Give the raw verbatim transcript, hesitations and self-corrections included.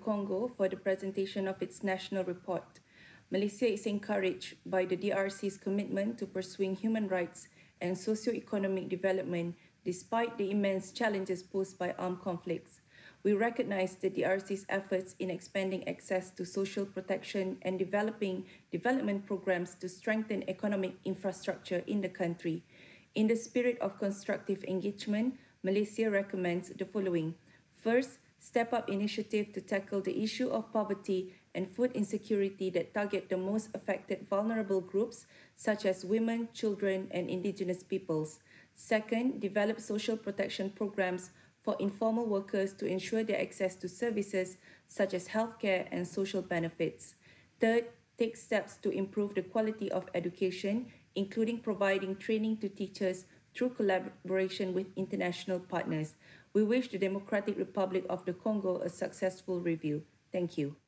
Congo for the presentation of its national report. Malaysia is encouraged by the D R C's commitment to pursuing human rights and socio-economic development despite the immense challenges posed by armed conflicts. We recognize the D R C's efforts in expanding access to social protection and developing development programs to strengthen economic infrastructure in the country. In the spirit of constructive engagement, Malaysia recommends the following. First, step up initiative to tackle the issue of poverty and food insecurity that target the most affected vulnerable groups, such as women, children, and indigenous peoples. Second, develop social protection programs for informal workers to ensure their access to services such as healthcare and social benefits. Third, take steps to improve the quality of education, including providing training to teachers through collaboration with international partners. We wish the Democratic Republic of the Congo a successful review. Thank you.